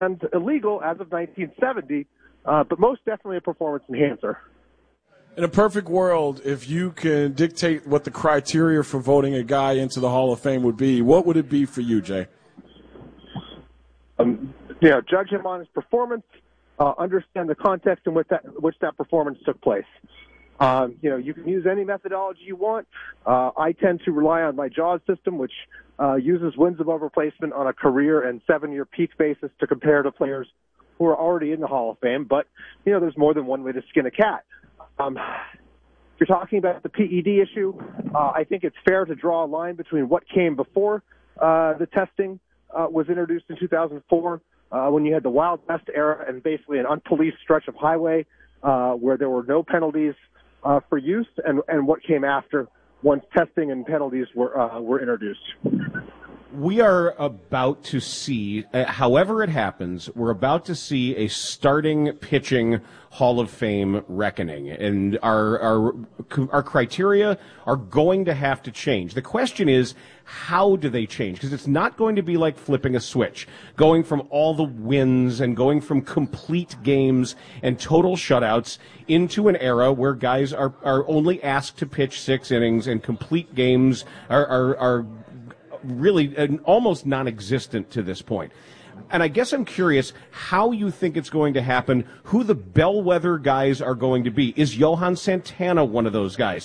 illegal as of 1970, but most definitely a performance enhancer. In a perfect world, if you can dictate what the criteria for voting a guy into the Hall of Fame would be, what would it be for you, Jay? Judge him on his performance, understand the context in which that performance took place. You can use any methodology you want. I tend to rely on my JAWS system, which uses wins above replacement on a career and 7-year peak basis to compare to players who are already in the Hall of Fame. But, there's more than one way to skin a cat. If you're talking about the PED issue, I think it's fair to draw a line between what came before the testing was introduced in 2004, when you had the Wild West era and basically an unpoliced stretch of highway where there were no penalties for use, and what came after once testing and penalties were introduced. We are about to see, however it happens, we're about to see a starting pitching Hall of Fame reckoning, and our criteria are going to have to change. The question is, how do they change? Because it's not going to be like flipping a switch, going from all the wins and going from complete games and total shutouts into an era where guys are only asked to pitch 6 innings and complete games are really almost non-existent to this point. And I guess I'm curious how you think it's going to happen, who the bellwether guys are going to be. Is Johan Santana one of those guys?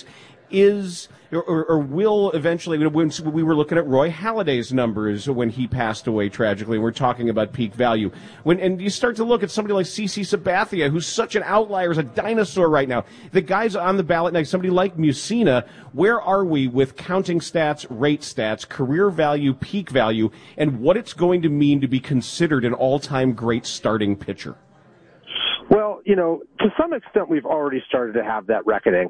Or will eventually, when we were looking at Roy Halladay's numbers when he passed away tragically, we're talking about peak value. And you start to look at somebody like CC Sabathia, who's such an outlier, is a dinosaur right now. The guys on the ballot next, somebody like Mussina, where are we with counting stats, rate stats, career value, peak value, and what it's going to mean to be considered an all-time great starting pitcher? Well, to some extent, we've already started to have that reckoning.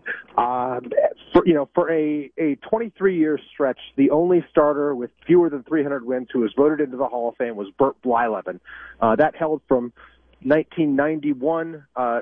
For a 23-year stretch, the only starter with fewer than 300 wins who was voted into the Hall of Fame was Bert Blyleven. That held from 1991 to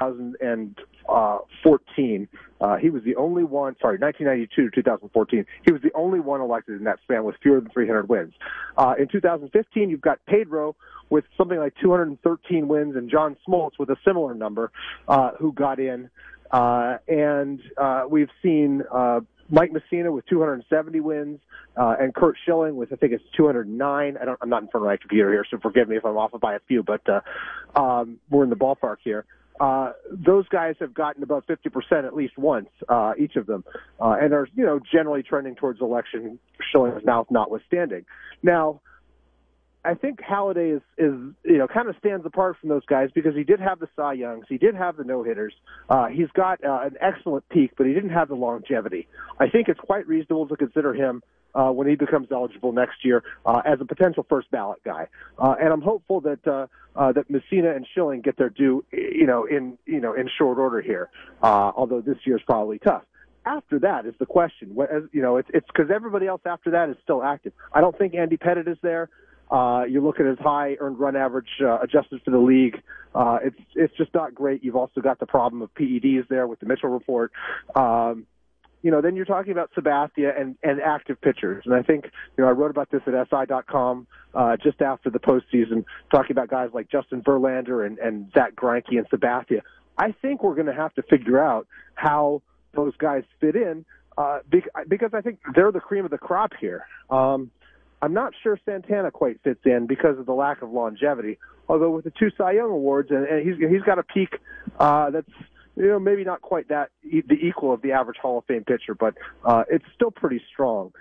2014. He was the only one, 1992 to 2014. He was the only one elected in that span with fewer than 300 wins. In 2015, you've got Pedro with something like 213 wins and John Smoltz with a similar number, who got in. And we've seen Mike Mussina with 270 wins, and Curt Schilling with, I think it's 209. I'm not in front of my computer here, so forgive me if I'm off by a few, but we're in the ballpark here. Those guys have gotten above 50% at least once, each of them, and are, generally trending towards election, Schilling's mouth notwithstanding. Now, I think Halladay is kind of stands apart from those guys because he did have the Cy Youngs, he did have the no-hitters, he's got an excellent peak, but he didn't have the longevity. I think it's quite reasonable to consider him when he becomes eligible next year as a potential first ballot guy, and I'm hopeful that that Mussina and Schilling get their due, in short order here. Although this year's probably tough. After that is the question. It's because everybody else after that is still active. I don't think Andy Pettitte is there. You look at his high earned run average adjusted for the league. It's just not great. You've also got the problem of PEDs there with the Mitchell report. Then you're talking about Sabathia and active pitchers. And I think, I wrote about this at SI.com just after the postseason, talking about guys like Justin Verlander and Zach Greinke and Sabathia. I think we're going to have to figure out how those guys fit in because I think they're the cream of the crop here. I'm not sure Santana quite fits in because of the lack of longevity. Although with the 2 Cy Young awards, and he's got a peak that's maybe not quite the equal of the average Hall of Fame pitcher, but it's still pretty strong.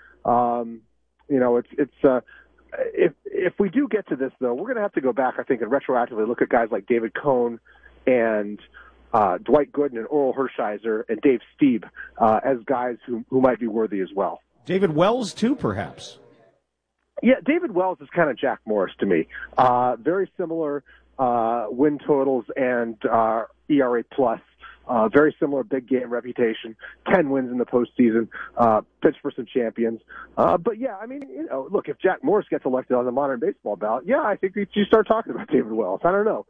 If we do get to this though, we're going to have to go back, I think, and retroactively look at guys like David Cone and Dwight Gooden and Oral Hershiser and Dave Stieb as guys who might be worthy as well. David Wells too, perhaps. Yeah, David Wells is kind of Jack Morris to me. Very similar win totals and ERA plus. Very similar big game reputation. 10 wins in the postseason. Pitched for some champions. But yeah, look, if Jack Morris gets elected on the modern baseball ballot, yeah, I think you start talking about David Wells. I don't know.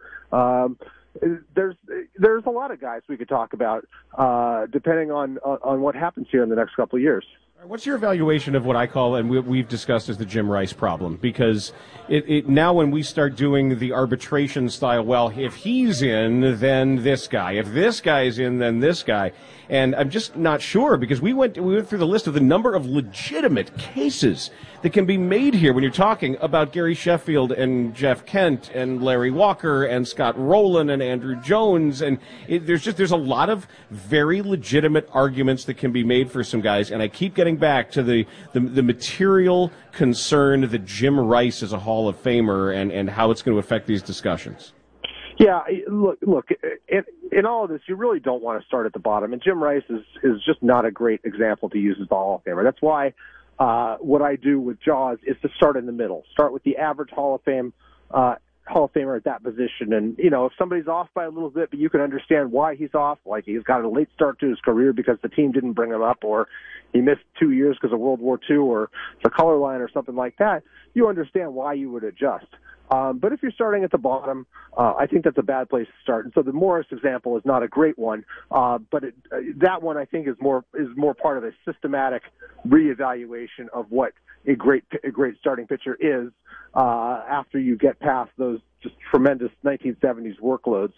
There's a lot of guys we could talk about, depending on what happens here in the next couple of years. What's your evaluation of what I call, and we've discussed, as the Jim Rice problem? Because it now when we start doing the arbitration style, well, if he's in, then this guy. If this guy's in, then this guy. And I'm just not sure, because we went through the list of the number of legitimate cases that can be made here when you're talking about Gary Sheffield and Jeff Kent and Larry Walker and Scott Rowland and Andrew Jones. And there's a lot of very legitimate arguments that can be made for some guys. And I keep getting back to the material concern that Jim Rice is a Hall of Famer and how it's going to affect these discussions. Yeah, look. In all of this, you really don't want to start at the bottom, and Jim Rice is just not a great example to use as the Hall of Famer. That's why what I do with Jaws is to start in the middle. Start with the average Hall of Famer at that position, and if somebody's off by a little bit, but you can understand why he's off, like he's got a late start to his career because the team didn't bring him up, or he missed 2 years because of World War II, or the color line, or something like that. You understand why you would adjust. But if you're starting at the bottom, I think that's a bad place to start. And so the Morris example is not a great one, but that one I think is more part of a systematic reevaluation of what a great starting pitcher is after you get past those just tremendous 1970s workloads.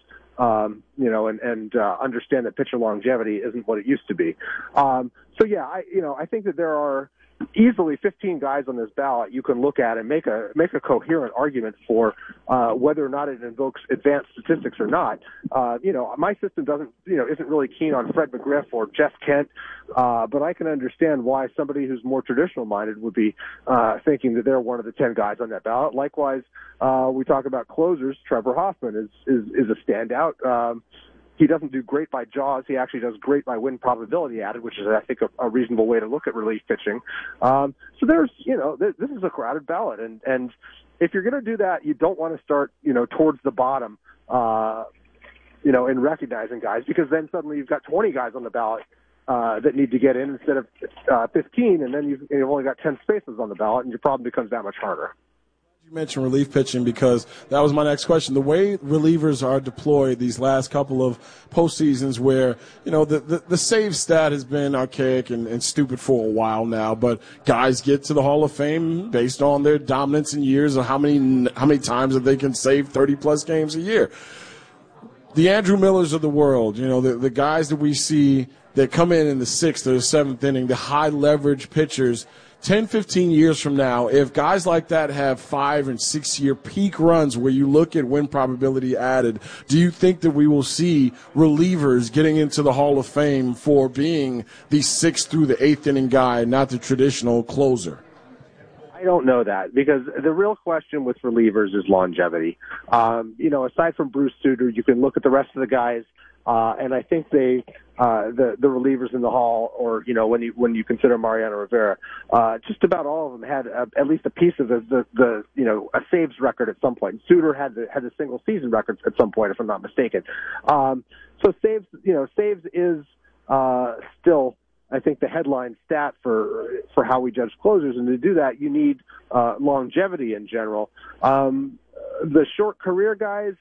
And understand that pitcher longevity isn't what it used to be. So yeah, I think that there are easily 15 guys on this ballot you can look at and make a coherent argument for whether or not it invokes advanced statistics or not. My system isn't really keen on Fred McGriff or Jeff Kent, but I can understand why somebody who's more traditional minded would be thinking that they're one of the 10 guys on that ballot. Likewise, we talk about closers. Trevor Hoffman is a standout. He doesn't do great by Jaws. He actually does great by win probability added, which is, I think, a reasonable way to look at relief pitching. So there's, this is a crowded ballot. And if you're going to do that, you don't want to start, towards the bottom, in recognizing guys, because then suddenly you've got 20 guys on the ballot that need to get in instead of 15, and then you've only got 10 spaces on the ballot, and your problem becomes that much harder. You mentioned relief pitching because that was my next question. The way relievers are deployed these last couple of postseasons where, the save stat has been archaic and stupid for a while now, but guys get to the Hall of Fame based on their dominance in years of how many times that they can save 30-plus games a year. The Andrew Millers of the world, the guys that we see that come in the 6th or the 7th inning, the high-leverage pitchers, 10, 15 years from now, if guys like that have 5 and 6 year peak runs where you look at win probability added, do you think that we will see relievers getting into the Hall of Fame for being the 6th through the 8th inning guy, not the traditional closer? I don't know that, because the real question with relievers is longevity. Aside from Bruce Sutter, you can look at the rest of the guys, and I think the relievers in the Hall, or when you consider Mariano Rivera, just about all of them had at least a piece of a saves record at some point. Sutter had the single season record at some point, if I'm not mistaken. So saves is still, I think, the headline stat for how we judge closers, and to do that, you need longevity in general. The short career guys,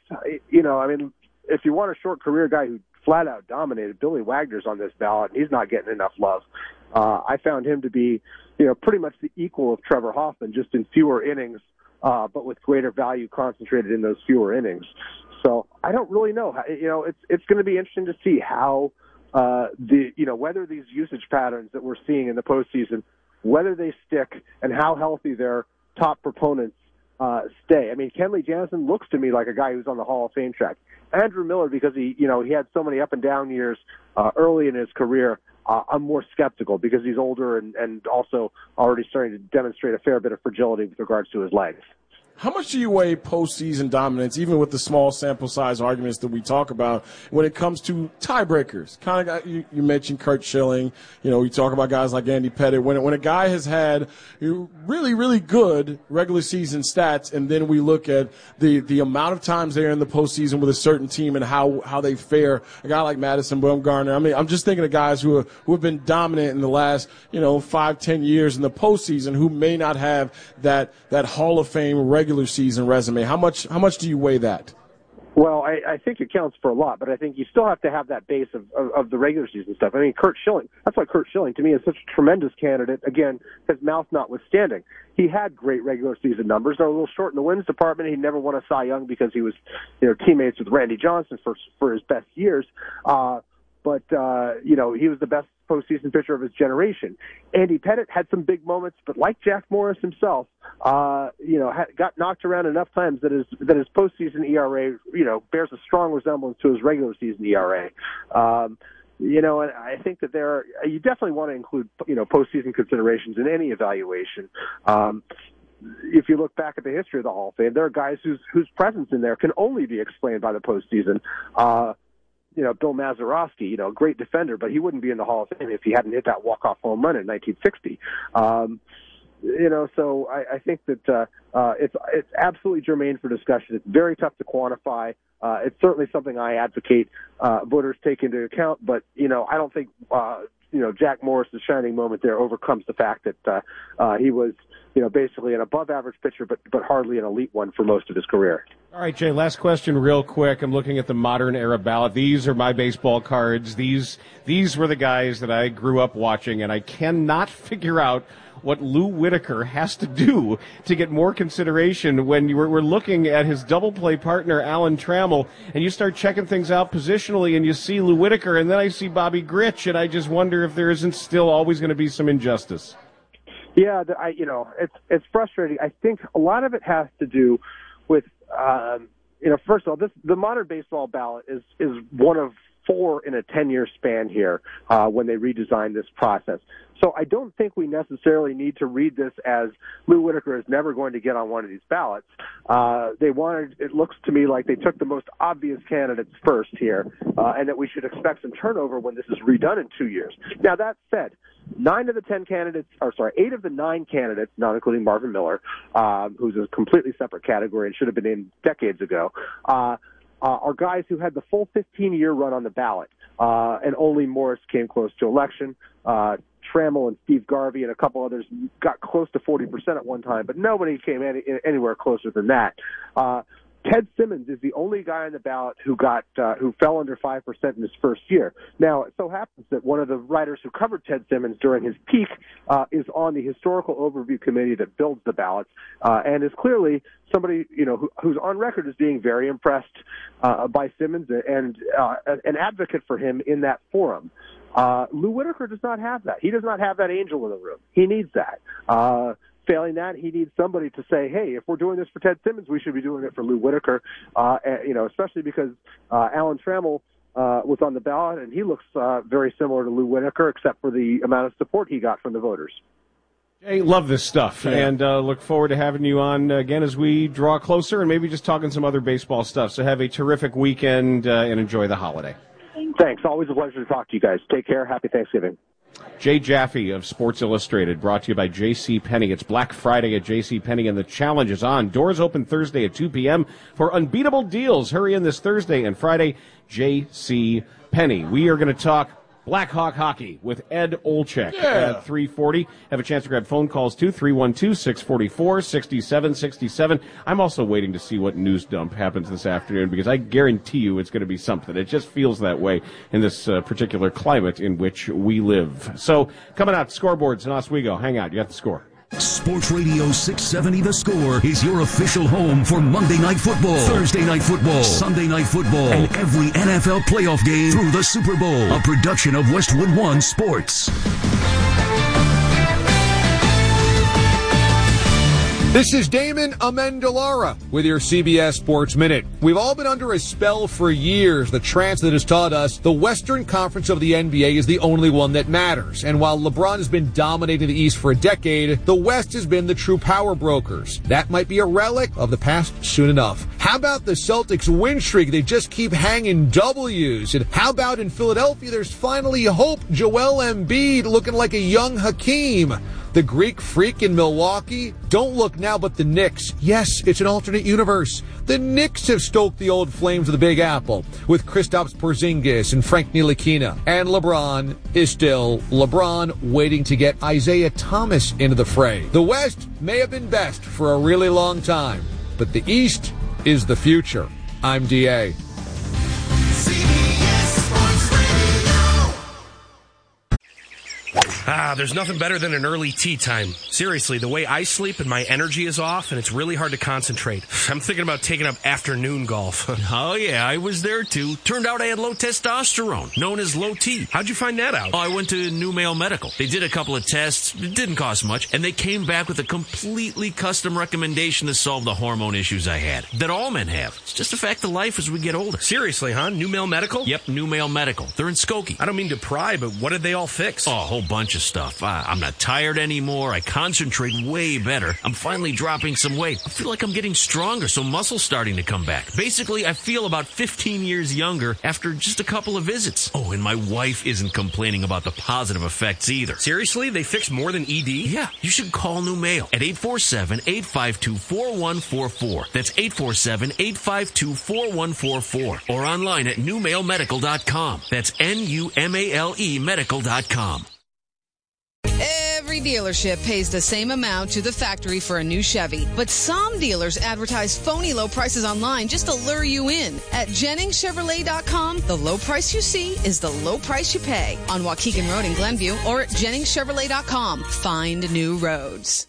if you want a short career guy who flat out dominated, Billy Wagner's on this ballot, and he's not getting enough love. I found him to be, pretty much the equal of Trevor Hoffman, just in fewer innings, but with greater value concentrated in those fewer innings. So I don't really know. It's going to be interesting to see how whether these usage patterns that we're seeing in the postseason, whether they stick, and how healthy their top proponents stay. I mean, Kenley Jansen looks to me like a guy who's on the Hall of Fame track. Andrew Miller, because he had so many up and down years early in his career, I'm more skeptical because he's older and also already starting to demonstrate a fair bit of fragility with regards to his legs. How much do you weigh postseason dominance, even with the small sample size arguments that we talk about, when it comes to tiebreakers? Kind of, you mentioned Curt Schilling. You talk about guys like Andy Pettitte. When a guy has had really, really good regular season stats, and then we look at the amount of times they're in the postseason with a certain team and how they fare. A guy like Madison Bumgarner. I mean, I'm just thinking of guys who have been dominant in the last 5-10 years in the postseason who may not have that Hall of Fame regular season resume. How much do you weigh that? Well, I think it counts for a lot, but I think you still have to have that base of the regular season stuff. I mean, Curt Schilling, that's why Curt Schilling, to me, is such a tremendous candidate. Again, his mouth notwithstanding. He had great regular season numbers. They're a little short in the wins department. He never won a Cy Young because he was, teammates with Randy Johnson for his best years. But he was the best postseason pitcher of his generation. Andy Pettitte had some big moments, but like Jack Morris himself, got knocked around enough times that his postseason ERA, bears a strong resemblance to his regular season ERA. And I think that you definitely want to include, postseason considerations in any evaluation. If you look back at the history of the Hall of Fame, there are guys whose presence in there can only be explained by the postseason. Bill Mazeroski, a great defender, but he wouldn't be in the Hall of Fame if he hadn't hit that walk-off home run in 1960. So I think that it's absolutely germane for discussion. It's very tough to quantify. It's certainly something I advocate voters take into account, but, I don't think, Jack Morris's shining moment there overcomes the fact that he was, basically an above-average pitcher, but hardly an elite one for most of his career. All right, Jay, last question real quick. I'm looking at the modern era ballot. These are my baseball cards. These were the guys that I grew up watching, and I cannot figure out what Lou Whitaker has to do to get more consideration when we're looking at his double play partner, Alan Trammell, and you start checking things out positionally, and you see Lou Whitaker, and then I see Bobby Grich, and I just wonder if there isn't still always going to be some injustice. Yeah, it's frustrating. I think a lot of it has to do with, first of all, the modern baseball ballot is one of 4 in a 10-year span here when they redesigned this process. So I don't think we necessarily need to read this as Lou Whitaker is never going to get on one of these ballots. It looks to me like they took the most obvious candidates first here, and that we should expect some turnover when this is redone in 2 years. Now, that said, 8 of the 9 candidates, not including Marvin Miller, who's a completely separate category and should have been named decades ago, are guys who had the full 15-year run on the ballot, and only Morris came close to election. Trammell and Steve Garvey and a couple others got close to 40% at one time, but nobody came anywhere closer than that. Ted Simmons is the only guy on the ballot who fell under 5% in his first year. Now, it so happens that one of the writers who covered Ted Simmons during his peak is on the historical overview committee that builds the ballots, and is clearly somebody who's on record as being very impressed by Simmons and an advocate for him in that forum. Lou Whitaker does not have that. He does not have that angel in the room. He needs that. Failing that, he needs somebody to say, hey, if we're doing this for Ted Simmons, we should be doing it for Lou Whitaker, especially because Alan Trammell was on the ballot, and he looks very similar to Lou Whitaker, except for the amount of support he got from the voters. Hey, love this stuff, and look forward to having you on again as we draw closer and maybe just talking some other baseball stuff. So have a terrific weekend and enjoy the holiday. Thanks. Always a pleasure to talk to you guys. Take care. Happy Thanksgiving. Jay Jaffe of Sports Illustrated, brought to you by JCPenney. It's Black Friday at JCPenney, and the challenge is on. Doors open Thursday at 2 p.m. for unbeatable deals. Hurry in this Thursday and Friday, JCPenney. We are going to talk Black Hawk hockey with Ed Olczyk at 3:40. Have a chance to grab phone calls too, 312-644-6767. I'm also waiting to see what news dump happens this afternoon, because I guarantee you it's going to be something. It just feels that way in this particular climate in which we live. So coming out, scoreboards in Oswego. Hang out. You got the score. Sports Radio 670 The Score is your official home for Monday Night Football, Thursday Night Football, Sunday Night Football, and every NFL playoff game through the Super Bowl. A production of Westwood One Sports. This is Damon Amendolara with your CBS Sports Minute. We've all been under a spell for years. The trance that has taught us the Western Conference of the NBA is the only one that matters. And while LeBron has been dominating the East for a decade, the West has been the true power brokers. That might be a relic of the past soon enough. How about the Celtics win streak? They just keep hanging W's. And how about in Philadelphia, there's finally hope. Joel Embiid looking like a young Hakeem. The Greek Freak in Milwaukee? Don't look now but the Knicks. Yes, it's an alternate universe. The Knicks have stoked the old flames of the Big Apple with Kristaps Porzingis and Frank Ntilikina. And LeBron is still LeBron, waiting to get Isaiah Thomas into the fray. The West may have been best for a really long time, but the East is the future. I'm DA. There's nothing better than an early tea time. Seriously, the way I sleep and my energy is off, and it's really hard to concentrate. I'm thinking about taking up afternoon golf. Oh, yeah, I was there, too. Turned out I had low testosterone, known as low T. How'd you find that out? Oh, I went to New Male Medical. They did a couple of tests. It didn't cost much, and they came back with a completely custom recommendation to solve the hormone issues I had, that all men have. It's just a fact of life as we get older. Seriously, huh? New Male Medical? Yep, New Male Medical. They're in Skokie. I don't mean to pry, but what did they all fix? Oh, a whole bunch of stuff. I'm not tired anymore. I concentrate way better. I'm finally dropping some weight. I feel like I'm getting stronger, so muscle's starting to come back. Basically, I feel about 15 years younger after just a couple of visits. Oh, and my wife isn't complaining about the positive effects either. Seriously? They fixed more than ED? Yeah, you should call New Male at 847-852-4144. That's 847-852-4144. Or online at newmalemedical.com. That's N-U-M-A-L-E medical.com. Every dealership pays the same amount to the factory for a new Chevy, but some dealers advertise phony low prices online just to lure you in. At JenningsChevrolet.com, the low price you see is the low price you pay. On Waukegan Road in Glenview or at JenningsChevrolet.com. Find new roads.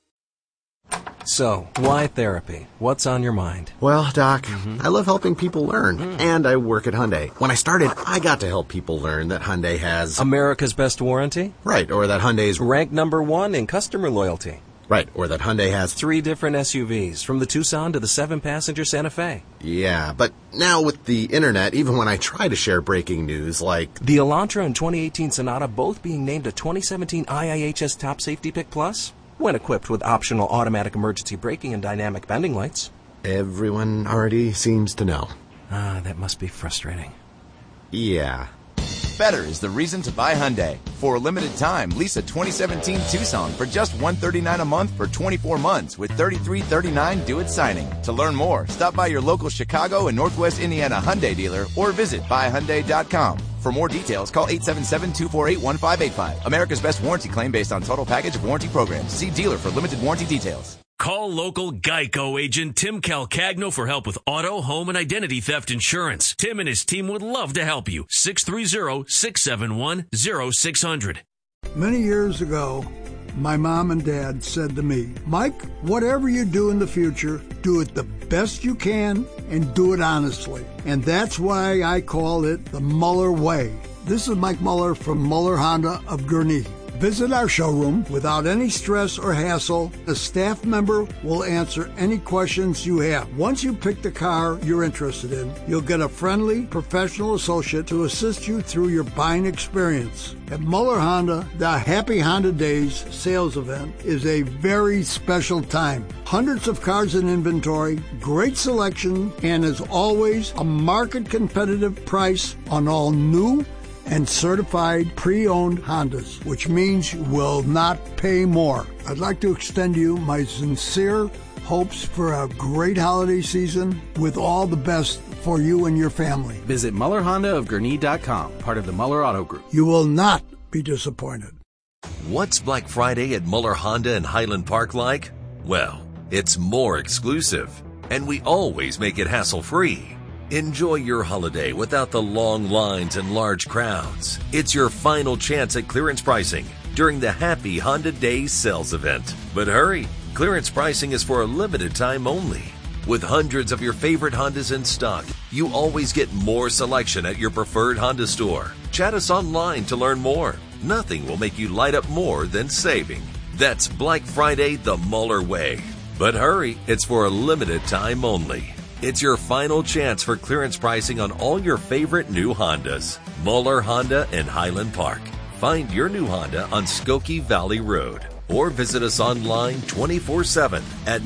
So, why therapy? What's on your mind? Well, Doc, I love helping people learn, and I work at Hyundai. When I started, I got to help people learn that Hyundai has America's best warranty? Right, or that Hyundai's ranked #1 in customer loyalty. Right, or that Hyundai has 3 different SUVs, from the Tucson to the 7-passenger Santa Fe. Yeah, but now with the internet, even when I try to share breaking news like the Elantra and 2018 Sonata both being named a 2017 IIHS Top Safety Pick Plus, when equipped with optional automatic emergency braking and dynamic bending lights. Everyone already seems to know. That must be frustrating. Yeah. Better is the reason to buy Hyundai. For a limited time, lease a 2017 Tucson for just $139 a month for 24 months with $33.39 due at signing. To learn more, stop by your local Chicago and Northwest Indiana Hyundai dealer or visit buyhyundai.com. For more details, call 877-248-1585. America's best warranty claim based on total package of warranty programs. See dealer for limited warranty details. Call local Geico agent Tim Calcagno for help with auto, home, and identity theft insurance. Tim and his team would love to help you. 630-671-0600. Many years ago, my mom and dad said to me, Mike, whatever you do in the future, do it the best you can and do it honestly. And that's why I call it the Muller Way. This is Mike Muller from Muller Honda of Gurnee. Visit our showroom without any stress or hassle. A staff member will answer any questions you have. Once you pick the car you're interested in, you'll get a friendly, professional associate to assist you through your buying experience. At Muller Honda, the Happy Honda Days sales event is a very special time. Hundreds of cars in inventory, great selection, and as always, a market competitive price on all new and certified pre-owned Hondas, which means you will not pay more. I'd like to extend you my sincere hopes for a great holiday season with all the best for you and your family. Visit MullerHondaofGurnee.com, part of the Muller Auto Group. You will not be disappointed. What's Black Friday at Muller Honda in Highland Park like? Well, it's more exclusive, and we always make it hassle-free. Enjoy your holiday without the long lines and large crowds. It's your final chance at clearance pricing during the Happy Honda Days sales event. But hurry, clearance pricing is for a limited time only. With hundreds of your favorite Hondas in stock, you always get more selection at your preferred Honda store. Chat us online to learn more. Nothing will make you light up more than saving. That's Black Friday the Muller way. But hurry, it's for a limited time only. It's your final chance for clearance pricing on all your favorite new Hondas. Muller Honda in Highland Park. Find your new Honda on Skokie Valley Road or visit us online 24/7 at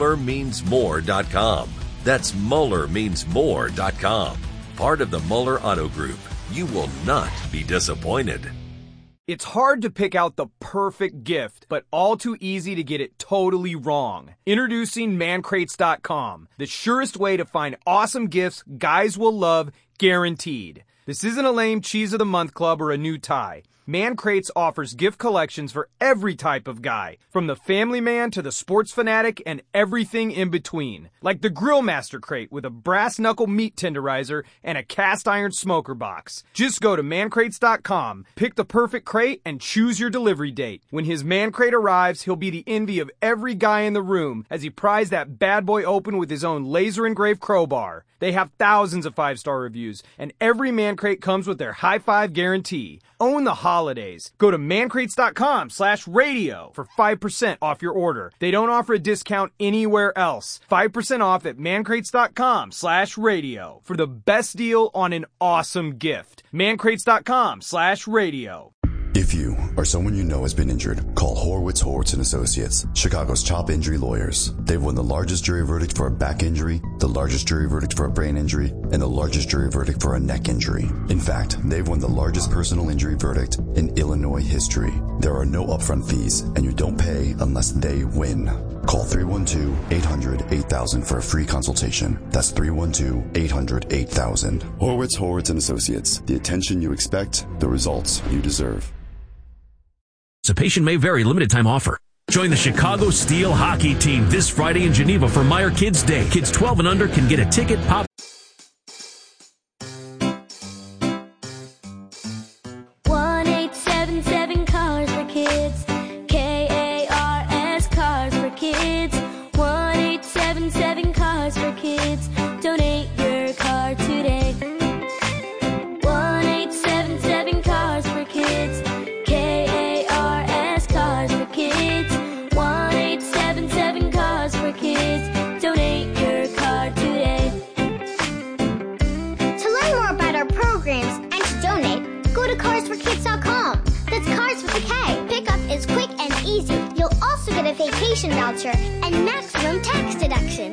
MullerMeansMore.com. That's MullerMeansMore.com. Part of the Muller Auto Group. You will not be disappointed. It's hard to pick out the perfect gift, but all too easy to get it totally wrong. Introducing Mancrates.com, the surest way to find awesome gifts guys will love, guaranteed. This isn't a lame Cheese of the Month club or a new tie. Man Crates offers gift collections for every type of guy, from the family man to the sports fanatic and everything in between. Like the Grill Master Crate with a brass knuckle meat tenderizer and a cast iron smoker box. Just go to mancrates.com, pick the perfect crate, and choose your delivery date. When his Man Crate arrives, he'll be the envy of every guy in the room as he pries that bad boy open with his own laser engraved crowbar. They have thousands of 5-star reviews, and every Man Crate comes with their high five guarantee. Own the holidays. Go to mancrates.com/radio for 5% off your order. They don't offer a discount anywhere else. 5% off at mancrates.com/radio for the best deal on an awesome gift. mancrates.com/radio. If you or someone you know has been injured, call Horwitz Associates, Chicago's top injury lawyers. They've won the largest jury verdict for a back injury, the largest jury verdict for a brain injury, and the largest jury verdict for a neck injury. In fact, they've won the largest personal injury verdict in Illinois history. There are no upfront fees, and you don't pay unless they win. Call 312-800-8000 for a free consultation. That's 312-800-8000. Horwitz Associates. The attention you expect, the results you deserve. Participation may vary. Limited time offer. Join the Chicago Steel hockey team this Friday in Geneva for Meyer Kids Day. Kids 12 and under can get a ticket. Pop. 1877 Cars for Kids. KARS Cars for Kids. 1877 Cars for Kids. Donate your car today. 1877 Cars for Kids. KARS Cars for Kids. 1877 Cars for Kids. Donate your car today. To learn more about our programs and to donate, go to carsforkids.com. That's Cars with a K. Pickup is quick and easy. You'll also get a vacation voucher and maximum tax deduction.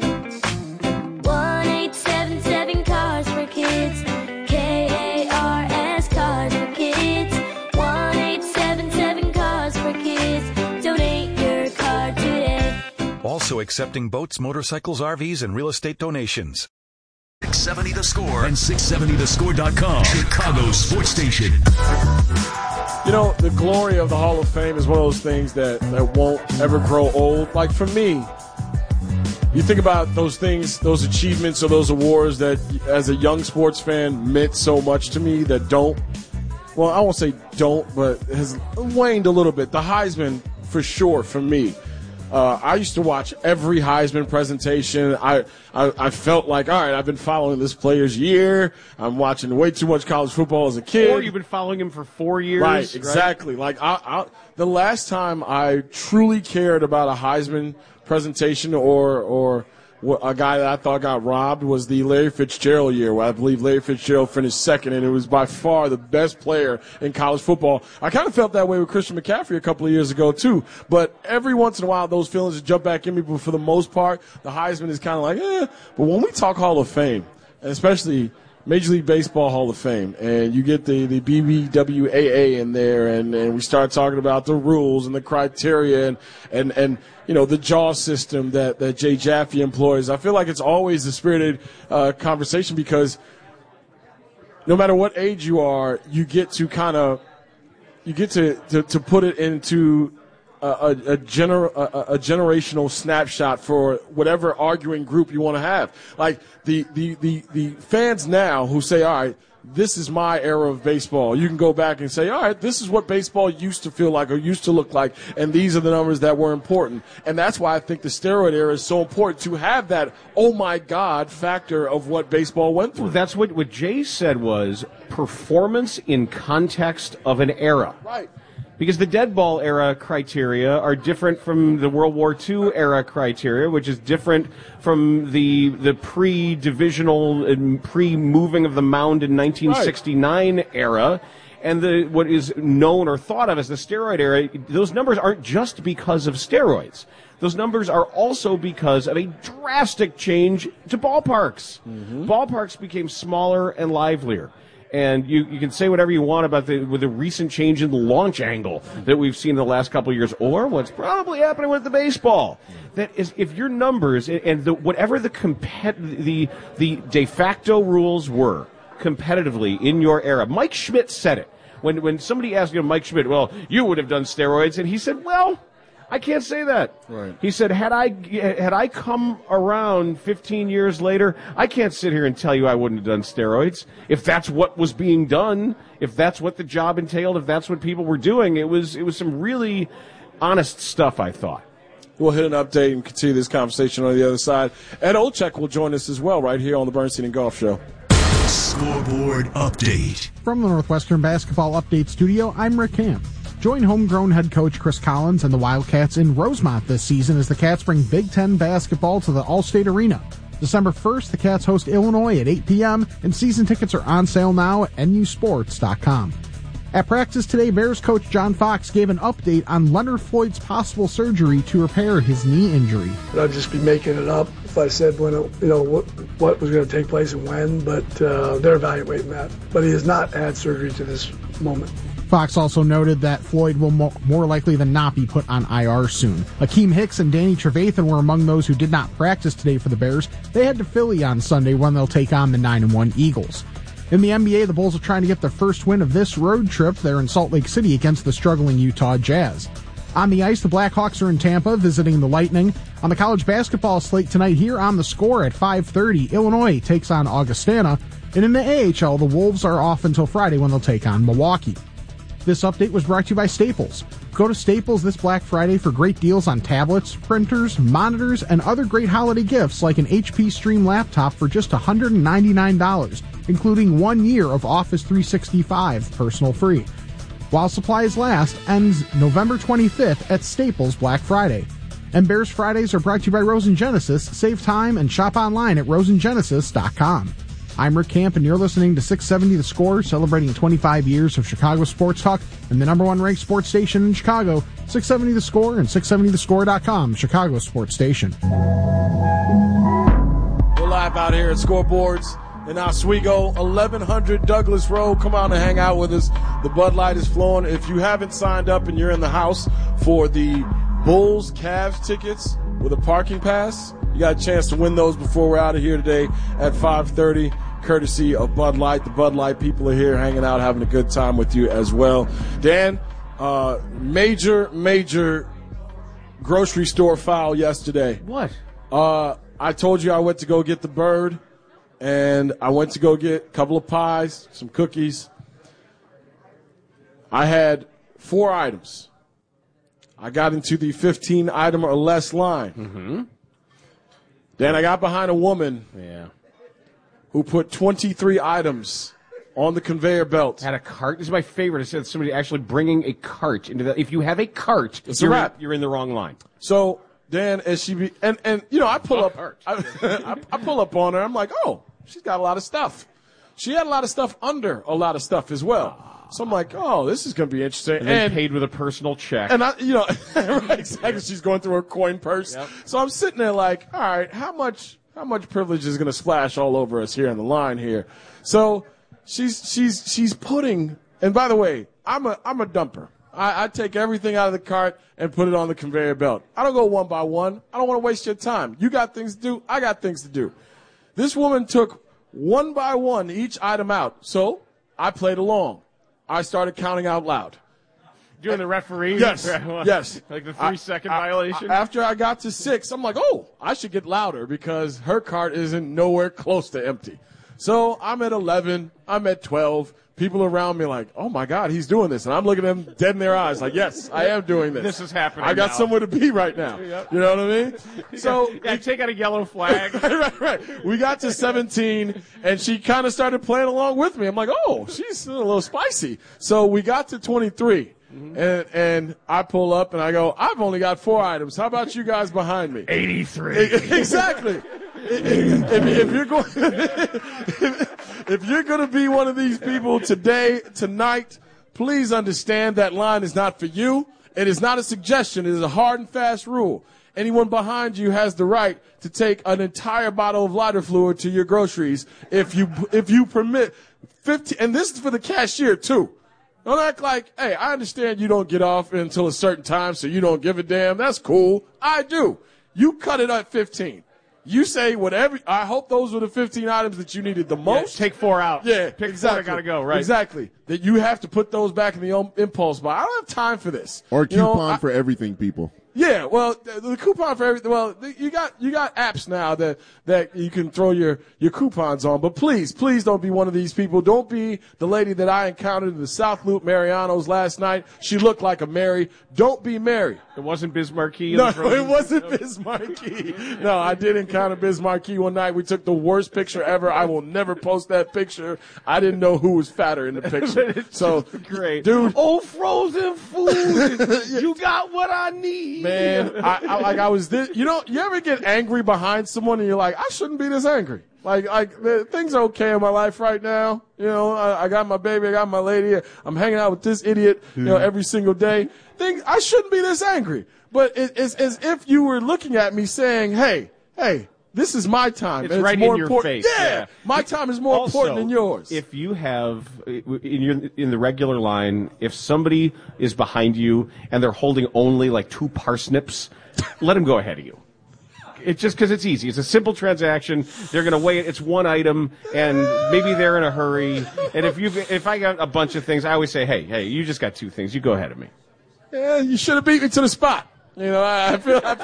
1877 Cars for Kids. KARS Cars for Kids. 1877 Cars for Kids. Donate your car today. Also accepting boats, motorcycles, RVs, and real estate donations. 670 The Score and 670thescore.com. Chicago Sports Station. You know, the glory of the Hall of Fame is one of those things that won't ever grow old. Like for me, you think about those things, those achievements or those awards that as a young sports fan meant so much to me that don't, well, I won't say don't, but has waned a little bit. The Heisman, for sure, for me. I used to watch every Heisman presentation. I felt like, all right, I've been following this player's year. I'm watching way too much college football as a kid. Or you've been following him for 4 years. Right, exactly. Like the last time I truly cared about a Heisman presentation or a guy that I thought got robbed was the Larry Fitzgerald year, where I believe Larry Fitzgerald finished second, and it was by far the best player in college football. I kind of felt that way with Christian McCaffrey a couple of years ago, too. But every once in a while, those feelings jump back in me. But for the most part, the Heisman is kind of like, But when we talk Hall of Fame, and especially Major League Baseball Hall of Fame, and you get the BBWAA in there, and we start talking about the rules and the criteria and you know, the JAWS system that Jay Jaffe employs. I feel like it's always a spirited conversation because no matter what age you are, you get to put it into a generational snapshot for whatever arguing group you want to have. Like the fans now who say, all right, this is my era of baseball. You can go back and say, all right, this is what baseball used to feel like or used to look like, and these are the numbers that were important. And that's why I think the steroid era is so important, to have that, oh, my God, factor of what baseball went through. That's what Jay said was performance in context of an era. Right. Because the dead ball era criteria are different from the World War II era criteria, which is different from the pre-divisional and pre-moving of the mound in 1969 era. And what is known or thought of as the steroid era, those numbers aren't just because of steroids. Those numbers are also because of a drastic change to ballparks. Mm-hmm. Ballparks became smaller and livelier. And you can say whatever you want about the recent change in the launch angle that we've seen in the last couple of years, or what's probably happening with the baseball. That is, if your numbers and whatever the de facto rules were competitively in your era, Mike Schmidt said it When somebody asked Mike Schmidt, well, you would have done steroids, and he said, well, I can't say that. Right. He said, had I come around 15 years later, I can't sit here and tell you I wouldn't have done steroids. If that's what was being done, if that's what the job entailed, if that's what people were doing, it was some really honest stuff, I thought. We'll hit an update and continue this conversation on the other side. Ed Olczyk will join us as well right here on the Bernstein and Golf Show. Scoreboard update. From the Northwestern Basketball Update Studio, I'm Rick Camp. Join homegrown head coach Chris Collins and the Wildcats in Rosemont this season as the Cats bring Big Ten basketball to the Allstate Arena. December 1st, the Cats host Illinois at 8 p.m., and season tickets are on sale now at nusports.com. At practice today, Bears coach John Fox gave an update on Leonard Floyd's possible surgery to repair his knee injury. I'd just be making it up if I said when what was going to take place and when, but they're evaluating that. But he has not had surgery to this moment. Fox also noted that Floyd will more likely than not be put on IR soon. Akeem Hicks and Danny Trevathan were among those who did not practice today for the Bears. They head to Philly on Sunday when they'll take on the 9-1 Eagles. In the NBA, the Bulls are trying to get their first win of this road trip. They're in Salt Lake City against the struggling Utah Jazz. On the ice, the Blackhawks are in Tampa visiting the Lightning. On the college basketball slate tonight here on The Score at 5:30, Illinois takes on Augustana. And in the AHL, the Wolves are off until Friday when they'll take on Milwaukee. This update was brought to you by Staples. Go to Staples this Black Friday for great deals on tablets, printers, monitors, and other great holiday gifts like an HP Stream laptop for just $199, including 1 year of Office 365 personal free. While supplies last, ends November 25th at Staples Black Friday. And Bears Fridays are brought to you by Rosen Genesis. Save time and shop online at rosengenesis.com. I'm Rick Camp, and you're listening to 670 The Score, celebrating 25 years of Chicago sports talk and the number one ranked sports station in Chicago, 670 The Score and 670thescore.com, Chicago sports station. We're live out here at Scoreboards in Oswego, 1100 Douglas Road. Come out and hang out with us. The Bud Light is flowing. If you haven't signed up and you're in the house for the Bulls Cavs tickets with a parking pass, you got a chance to win those before we're out of here today at 5:30, courtesy of Bud Light. The Bud Light people are here hanging out, having a good time with you as well. Dan, major grocery store foul yesterday. What? I told you I went to go get the bird, and I went to go get a couple of pies, some cookies. I had 4 items. I got into the 15 item or less line. Mm-hmm. Then I got behind a woman who put 23 items on the conveyor belt. Had a cart. This is my favorite. It said somebody actually bringing a cart into that. If you have a cart, it's a wrap. You're in the wrong line. So then, as she be, and I pull up, I pull up on her. I'm like, oh, she's got a lot of stuff. She had a lot of stuff under a lot of stuff as well. So I'm like, oh, this is going to be interesting. And then paid with a personal check. And right, exactly. She's going through her coin purse. Yep. So I'm sitting there like, all right, how much privilege is going to splash all over us here in the line here? So she's putting, and by the way, I'm a dumper. I take everything out of the cart and put it on the conveyor belt. I don't go one by one. I don't want to waste your time. You got things to do. I got things to do. This woman took one by one each item out. So I played along. I started counting out loud. Doing the referee? Yes. Like the 3-second violation? After I got to 6, I'm like, oh, I should get louder because her cart isn't nowhere close to empty. So I'm at 11. I'm at 12. People around me like, oh, my God, he's doing this. And I'm looking at them dead in their eyes like, yes, I am doing this. This is happening I got now. somewhere to be right now. Yep. You know what I mean? So I take out a yellow flag. right. We got to 17, and she kind of started playing along with me. I'm like, oh, she's a little spicy. So we got to 23. Mm-hmm. And I pull up and I go, I've only got 4 items. How about you guys behind me? 83. Exactly. If you're going to be one of these people tonight, please understand that line is not for you. It is not a suggestion. It is a hard and fast rule. Anyone behind you has the right to take an entire bottle of lighter fluid to your groceries if you permit 50. And this is for the cashier too. Don't act like, hey, I understand you don't get off until a certain time, so you don't give a damn. That's cool. I do. You cut it at 15. You say whatever. I hope those were the 15 items that you needed the most. Take 4 out. Yeah, Pick exactly. 4, gotta go, right? Exactly. That you have to put those back in the impulse buy. I don't have time for this. Or a coupon for everything, people. Yeah, well, the coupon for everything. Well, you got apps now that you can throw your coupons on. But please don't be one of these people. Don't be the lady that I encountered in the South Loop Mariano's last night. She looked like a Mary. Don't be Mary. It wasn't Biz Markie. No, it wasn't Biz Markie. No, I did encounter Biz Markie one night. We took the worst picture ever. I will never post that picture. I didn't know who was fatter in the picture. So great, dude. Oh, frozen food. You got what I need. Man, I was this, you ever get angry behind someone and you're like, I shouldn't be this angry. Like things are okay in my life right now. I got my baby, I got my lady, I'm hanging out with this idiot, every single day. I shouldn't be this angry. But it's as if you were looking at me saying, hey, this is my time. It's right more in your important. face. Yeah, my time is more important than yours. If you have in the regular line, if somebody is behind you and they're holding only like 2 parsnips, let them go ahead of you. It's just because it's easy. It's a simple transaction. They're going to weigh it. It's one item, and maybe they're in a hurry. And if I got a bunch of things, I always say, hey, you just got 2 things. You go ahead of me. Yeah, you should have beat me to the spot. I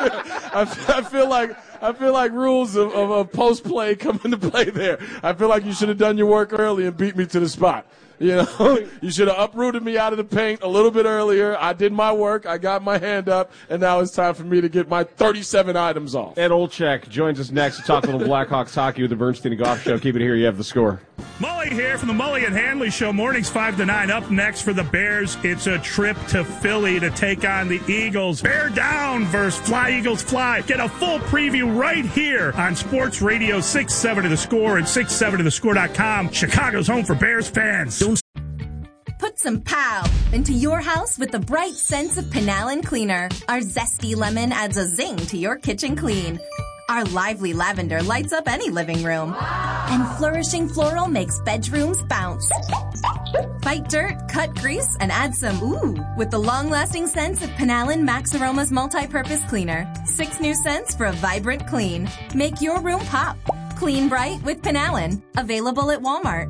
feel like rules of post play come into play there. I feel like you should have done your work early and beat me to the spot. You should have uprooted me out of the paint a little bit earlier. I did my work. I got my hand up, and now it's time for me to get my 37 items off. Ed Olczyk joins us next to talk a little Blackhawks hockey with the Bernstein and Goff Show. Keep it here. You have the score. Mully here from the Mully and Hanley Show. Mornings 5 to 9. Up next for the Bears, it's a trip to Philly to take on the Eagles. Bear down versus Fly Eagles Fly. Get a full preview right here on Sports Radio 670 The Score and 670thescore.com. Chicago's home for Bears fans. Put some pow into your house with the bright scents of Penallen Cleaner. Our zesty lemon adds a zing to your kitchen clean. Our lively lavender lights up any living room. And flourishing floral makes bedrooms bounce. Fight dirt, cut grease, and add some ooh with the long-lasting scents of Penallen Max Aromas Multi-Purpose Cleaner. 6 new scents for a vibrant clean. Make your room pop. Clean bright with Penallen. Available at Walmart.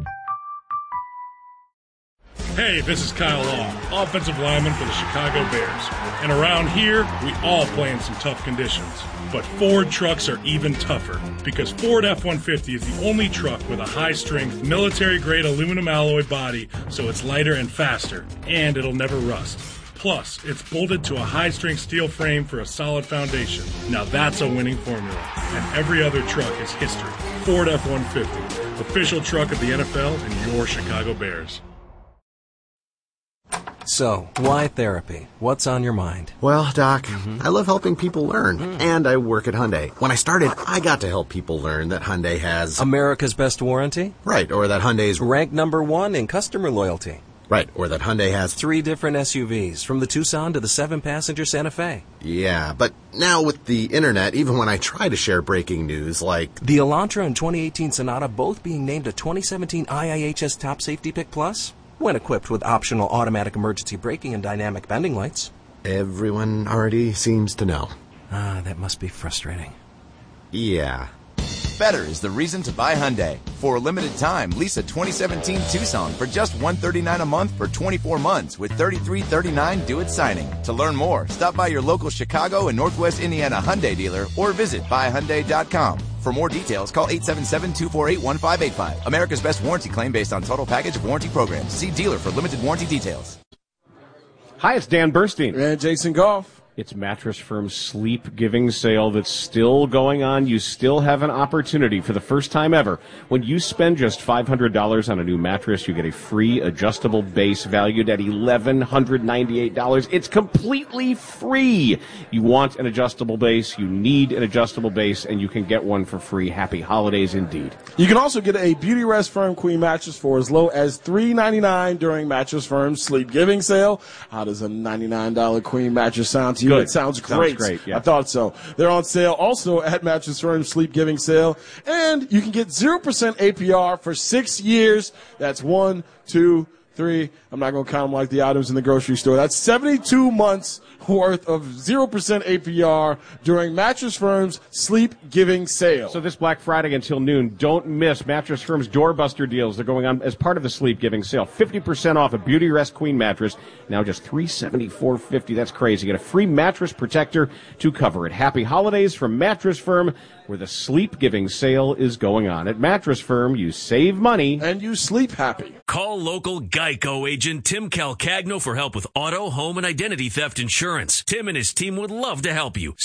Hey, this is Kyle Law, offensive lineman for the Chicago Bears. And around here, we all play in some tough conditions. But Ford trucks are even tougher, because Ford F-150 is the only truck with a high-strength, military-grade aluminum alloy body, so it's lighter and faster, and it'll never rust. Plus, it's bolted to a high-strength steel frame for a solid foundation. Now that's a winning formula. And every other truck is history. Ford F-150, official truck of the NFL and your Chicago Bears. So, why therapy? What's on your mind? Well, Doc, I love helping people learn, and I work at Hyundai. When I started, I got to help people learn that Hyundai has America's best warranty? Right, or that Hyundai's ranked #1 in customer loyalty. Right, or that Hyundai has 3 different SUVs, from the Tucson to the 7-passenger Santa Fe. Yeah, but now with the internet, even when I try to share breaking news like the Elantra and 2018 Sonata both being named a 2017 IIHS Top Safety Pick Plus, when equipped with optional automatic emergency braking and dynamic bending lights. Everyone already seems to know. That must be frustrating. Yeah. Better is the reason to buy Hyundai. For a limited time, lease a 2017 Tucson for just $139 a month for 24 months with $33.39 due at signing. To learn more, stop by your local Chicago and Northwest Indiana Hyundai dealer or visit buyhyundai.com. For more details, call 877-248-1585. America's best warranty claim based on total package warranty programs. See dealer for limited warranty details. Hi, it's Dan Bernstein. And Jason Goff. It's Mattress Firm's Sleep Giving Sale that's still going on. You still have an opportunity for the first time ever. When you spend just $500 on a new mattress, you get a free adjustable base valued at $1,198. It's completely free. You want an adjustable base, you need an adjustable base, and you can get one for free. Happy holidays indeed. You can also get a Beauty Rest Firm Queen mattress for as low as $399 during Mattress Firm's Sleep Giving Sale. How does a $99 Queen mattress sound to you? Good. It sounds great. Sounds great, yeah. I thought so. They're on sale also at Mattress Firm's Sleep Giving Sale. And you can get 0% APR for 6 years. That's 1, 2, 3. I'm not going to count them like the items in the grocery store. That's 72 months worth of 0% APR during Mattress Firm's Sleep Giving Sale. So this Black Friday until noon, don't miss Mattress Firm's Doorbuster deals. They're going on as part of the Sleep Giving Sale. 50% off a Beauty Rest Queen mattress, now just $374.50. That's crazy. Get a free mattress protector to cover it. Happy holidays from Mattress Firm, where the Sleep Giving Sale is going on. At Mattress Firm, you save money. And you sleep happy. Call local Geico agent Tim Calcagno for help with auto, home, and identity theft insurance. Tim and his team would love to help you.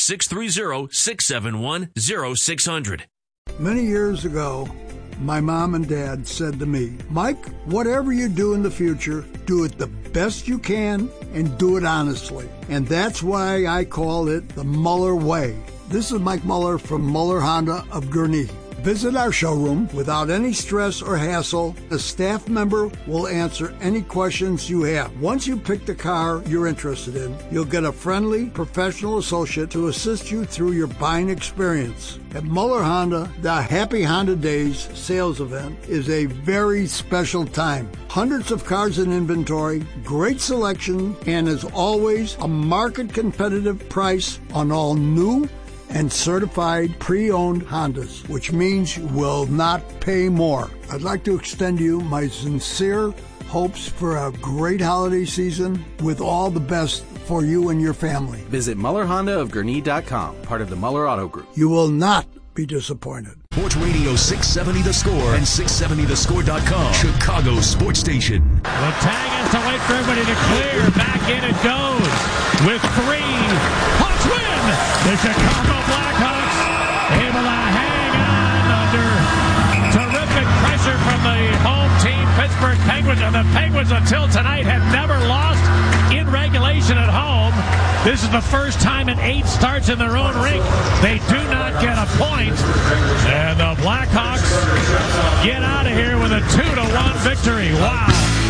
630-671-0600. Many years ago, my mom and dad said to me, Mike, whatever you do in the future, do it the best you can and do it honestly. And that's why I call it the Muller Way. This is Mike Muller from Muller Honda of Gurnee. Visit our showroom without any stress or hassle. A staff member will answer any questions you have. Once you pick the car you're interested in, you'll get a friendly, professional associate to assist you through your buying experience. At Muller Honda, the Happy Honda Days sales event is a very special time. Hundreds of cars in inventory, great selection, and as always, a market competitive price on all new and certified pre-owned Hondas, which means you will not pay more. I'd like to extend you my sincere hopes for a great holiday season with all the best for you and your family. Visit MullerHondaofGurnee.com, part of the Muller Auto Group. You will not be disappointed. Sports Radio 670 The Score and 670thescore.com. Chicago Sports Station. Letang has to wait for everybody to clear. Back in it goes with 3. Hawks win! The Chicago Blackhawks able to hang on under terrific pressure from the home team, Pittsburgh Penguins. And the Penguins until tonight had never lost in regulation at home. This is the first time in 8 starts in their own rink they do not get a point. And the Blackhawks get out of here with a 2-1 victory. Wow.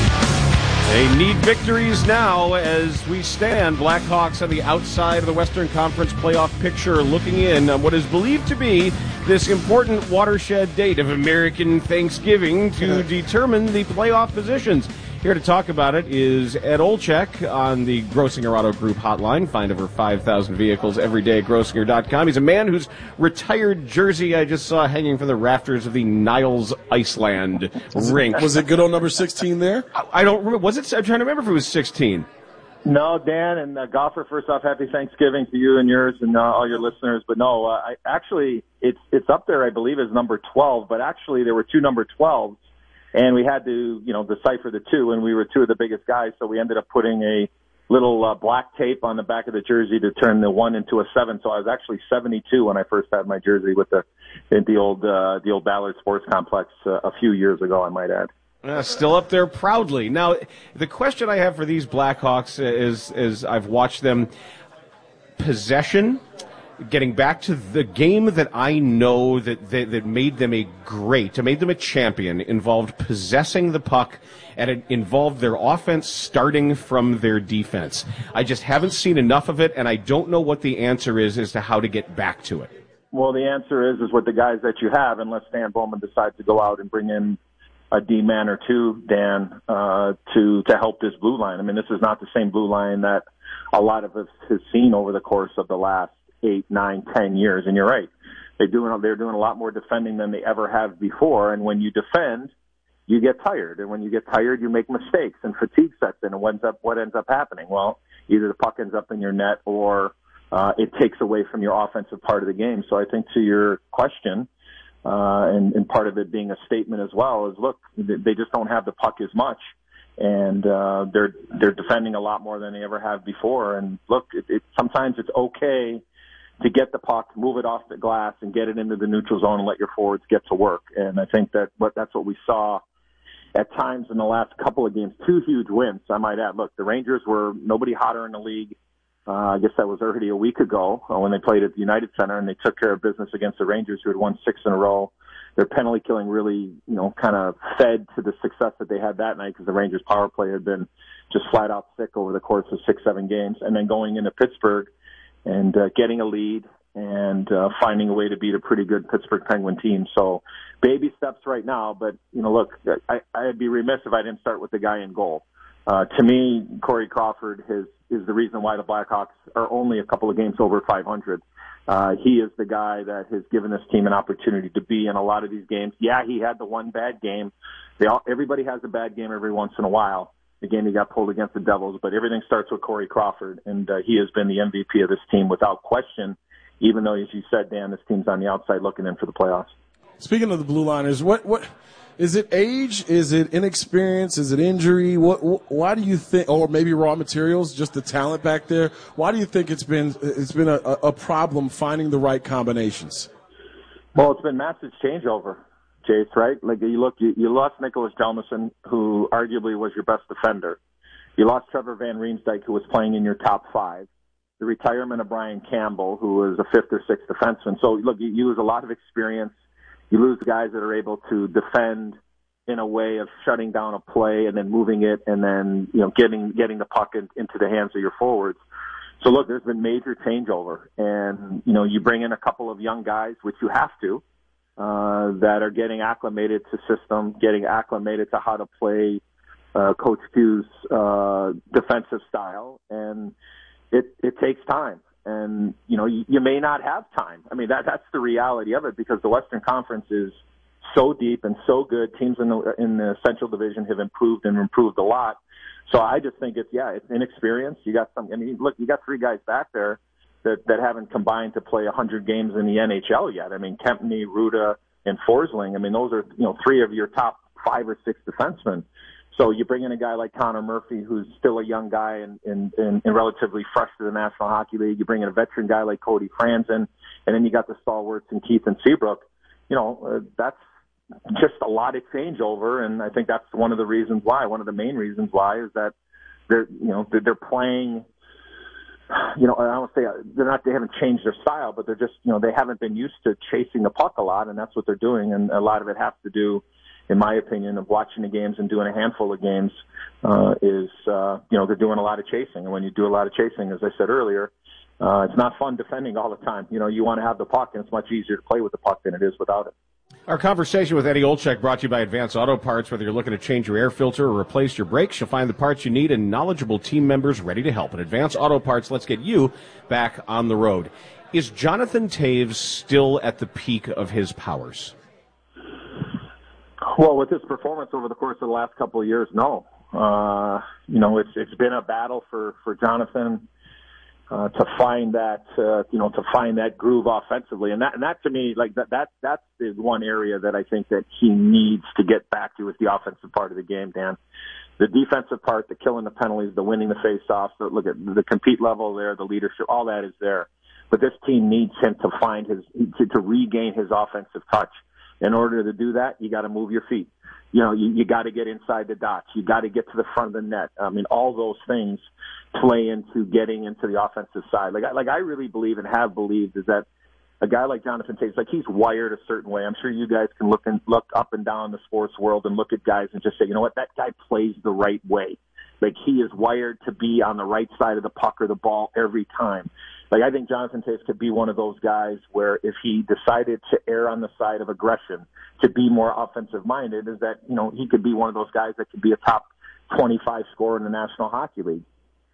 They need victories now as we stand. Blackhawks on the outside of the Western Conference playoff picture, looking in on what is believed to be this important watershed date of American Thanksgiving to determine the playoff positions. Here to talk about it is Ed Olczyk on the Grossinger Auto Group hotline. Find over 5,000 vehicles every day at Grossinger.com. He's a man whose retired jersey I just saw hanging from the rafters of the Niles Iceland rink. Was it good old number 16 there? I don't remember. Was it? I'm trying to remember if it was 16. No, Dan and Golfer, first off, happy Thanksgiving to you and yours and all your listeners. But no, it's up there, I believe, as number 12. But actually, there were 2 number 12s. And we had to, decipher the 2, and we were 2 of the biggest guys, so we ended up putting a little black tape on the back of the jersey to turn the 1 into a 7. So I was actually 72 when I first had my jersey with the old Ballard Sports Complex a few years ago, I might add. Still up there proudly. Now, the question I have for these Blackhawks is I've watched them possession. Getting back to the game that I know that made them made them a champion, involved possessing the puck, and it involved their offense starting from their defense. I just haven't seen enough of it, and I don't know what the answer is as to how to get back to it. Well, the answer is with the guys that you have, unless Stan Bowman decides to go out and bring in a D-man or 2, Dan, to help this blue line. I mean, this is not the same blue line that a lot of us has seen over the course of the last 8, 9, 10 years, and you're right. They're doing a lot more defending than they ever have before, and when you defend, you get tired, and when you get tired, you make mistakes, and fatigue sets in, and what ends up happening? Well, either the puck ends up in your net, or it takes away from your offensive part of the game. So I think to your question, and part of it being a statement as well, is look, they just don't have the puck as much. And they're defending a lot more than they ever have before. And look, sometimes it's okay to get the puck, move it off the glass, and get it into the neutral zone and let your forwards get to work. And I think that's what we saw at times in the last couple of games. 2 huge wins, I might add. Look, the Rangers were nobody hotter in the league. I guess that was already a week ago when they played at the United Center, and they took care of business against the Rangers, who had won 6 in a row. Their penalty killing really, kind of fed to the success that they had that night, because the Rangers power play had been just flat out sick over the course of 6-7 games. And then going into Pittsburgh and getting a lead, and finding a way to beat a pretty good Pittsburgh Penguin team. So baby steps right now, but, look, I'd be remiss if I didn't start with the guy in goal. To me, Corey Crawford is the reason why the Blackhawks are only a couple of games over 500. He is the guy that has given this team an opportunity to be in a lot of these games. Yeah, he had the one bad game. Everybody has a bad game every once in a while. The game he got pulled against the Devils, but everything starts with Corey Crawford, and he has been the MVP of this team without question, even though, as you said, Dan, this team's on the outside looking in for the playoffs. Speaking of the Blue Liners, what is it? Age? Is it inexperience? Is it injury? Why do you think, or maybe raw materials, just the talent back there? Why do you think it's been a problem finding the right combinations? Well, it's been massive changeover, Chase, right? Like you lost Nicholas Hjalmarsson, who arguably was your best defender. You lost Trevor Van Riemsdyk, who was playing in your top five. The retirement of Brian Campbell, who was a fifth or sixth defenseman. So, look, you lose a lot of experience. You lose guys that are able to defend in a way of shutting down a play and then moving it and then, getting the puck into the hands of your forwards. So, look, there's been major changeover. And, you bring in a couple of young guys, which you have to, that are getting acclimated to system, getting acclimated to how to play Coach Q's defensive style. And it takes time. And, you may not have time. I mean, that's the reality of it, because the Western Conference is so deep and so good. Teams in the Central Division have improved a lot. So I just think it's inexperience. You got you got three guys back there that haven't combined to play 100 games in the NHL yet. I mean, Kempny, Ruda, and Forsling. I mean, those are, three of your top 5 or 6 defensemen. So you bring in a guy like Connor Murphy, who's still a young guy and relatively fresh to the National Hockey League. You bring in a veteran guy like Cody Franzen, and then you got the stalwarts in Keith and Seabrook. That's just a lot of changeover, and I think that's one of the main reasons why is that they're playing. I don't say they haven't changed their style, but they're just they haven't been used to chasing the puck a lot, and that's what they're doing, and a lot of it has to do, in my opinion, of watching the games and doing a handful of games, they're doing a lot of chasing. And when you do a lot of chasing, as I said earlier, it's not fun defending all the time. You want to have the puck, and it's much easier to play with the puck than it is without it. Our conversation with Eddie Olczyk brought to you by Advance Auto Parts. Whether you're looking to change your air filter or replace your brakes, you'll find the parts you need and knowledgeable team members ready to help. At Advance Auto Parts, let's get you back on the road. Is Jonathan Toews still at the peak of his powers? Well, with his performance over the course of the last couple of years, no. It's been a battle for Jonathan to find that groove offensively, and that to me, like that's the one area that I think that he needs to get back to, is the offensive part of the game, Dan. The defensive part, the killing the penalties, the winning the faceoffs, look at the compete level there, the leadership, all that is there. But this team needs him to find to regain his offensive touch. In order to do that, you got to move your feet. You got to get inside the dots. You got to get to the front of the net. I mean, all those things play into getting into the offensive side. Like I really believe and have believed is that a guy like Jonathan Toews, like he's wired a certain way. I'm sure you guys can look up and down the sports world and look at guys and just say, you know what, that guy plays the right way. Like he is wired to be on the right side of the puck or the ball every time. Like I think Jonathan Toews could be one of those guys where if he decided to err on the side of aggression, to be more offensive minded, is that, he could be one of those guys that could be a top 25 scorer in the National Hockey League.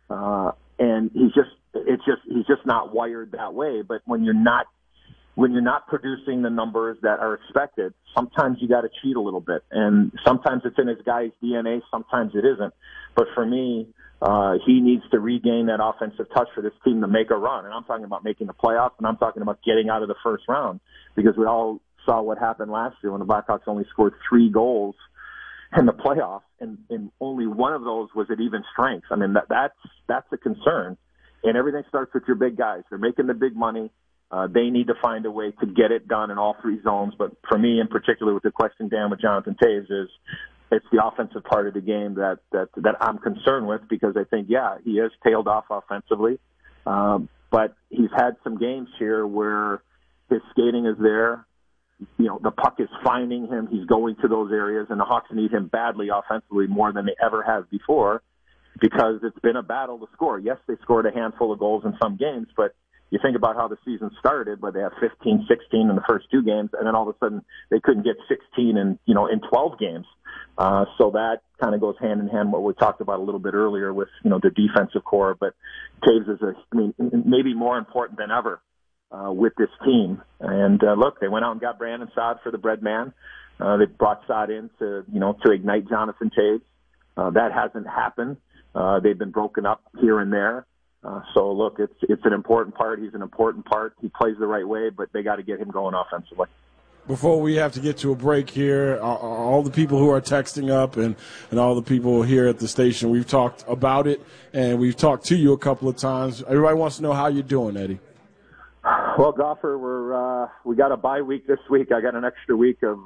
And he's just not wired that way. But when you're not producing the numbers that are expected, sometimes you got to cheat a little bit. And sometimes it's in his guy's DNA, sometimes it isn't. But for me, he needs to regain that offensive touch for this team to make a run. And I'm talking about making the playoffs, and I'm talking about getting out of the first round, because we all saw what happened last year when the Blackhawks only scored 3 goals in the playoffs, and only one of those was at even strength. I mean, that's a concern. And everything starts with your big guys. They're making the big money. They need to find a way to get it done in all 3 zones. But for me, in particular, with the question, Dan, with Jonathan Toews, is it's the offensive part of the game that I'm concerned with, because I think, he has tailed off offensively. But he's had some games here where his skating is there. The puck is finding him. He's going to those areas, and the Hawks need him badly offensively, more than they ever have before, because it's been a battle to score. Yes, they scored a handful of goals in some games, but you think about how the season started, but they have 15, 16 in the first 2 games, and then all of a sudden they couldn't get 16 in 12 games. So that kind of goes hand in hand what we talked about a little bit earlier with, the defensive core. But Toews is maybe more important than ever with this team. And look, they went out and got Brandon Saad for the bread man. They brought Saad in to ignite Jonathan Toews. That hasn't happened. They've been broken up here and there. So look, it's an important part. He's an important part. He plays the right way, but they got to get him going offensively. Before we have to get to a break here, all the people who are texting up and all the people here at the station, we've talked about it, and we've talked to you a couple of times. Everybody wants to know how you're doing, Eddie. Well, Goffer, we got a bye week this week. I got an extra week of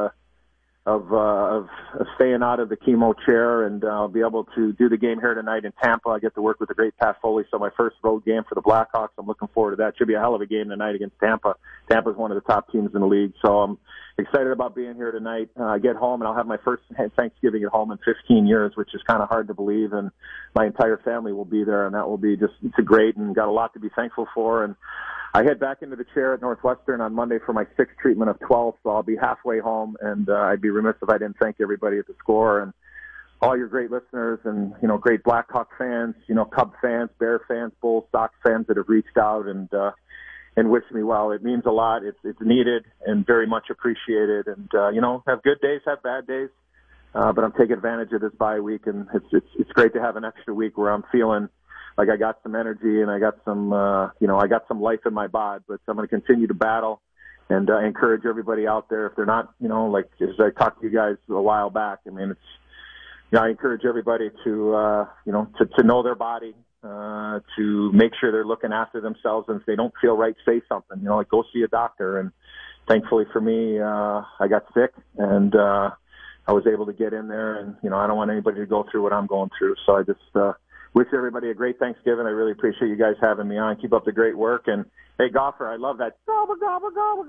staying out of the chemo chair, and I'll be able to do the game here tonight in Tampa. I get to work with the great Pat Foley, so my first road game for the Blackhawks. I'm looking forward to that. Should be a hell of a game tonight against Tampa. Tampa's one of the top teams in the league, so I'm excited about being here tonight. I get home, and I'll have my first Thanksgiving at home in 15 years, which is kind of hard to believe, and my entire family will be there, and that will be it's great, and got a lot to be thankful for. And I head back into the chair at Northwestern on Monday for my 6th treatment of 12, so I'll be halfway home, and I'd be remiss if I didn't thank everybody at the Score and all your great listeners and, great Blackhawk fans, Cub fans, Bear fans, Bulls, Sox fans that have reached out and wish me well. It means a lot. It's needed and very much appreciated. And, have good days, have bad days, but I'm taking advantage of this bye week, and it's great to have an extra week where I'm feeling like I got some energy and I got some, I got some life in my bod, but I'm going to continue to battle and encourage everybody out there. If they're not, like as I talked to you guys a while back, I encourage everybody to know their body, to make sure they're looking after themselves. And if they don't feel right, say something, go see a doctor. And thankfully for me, I got sick and I was able to get in there, and, I don't want anybody to go through what I'm going through. So I just, wish everybody a great Thanksgiving. I really appreciate you guys having me on. Keep up the great work. And, hey, Goffer, I love that gobble, gobble, gobble,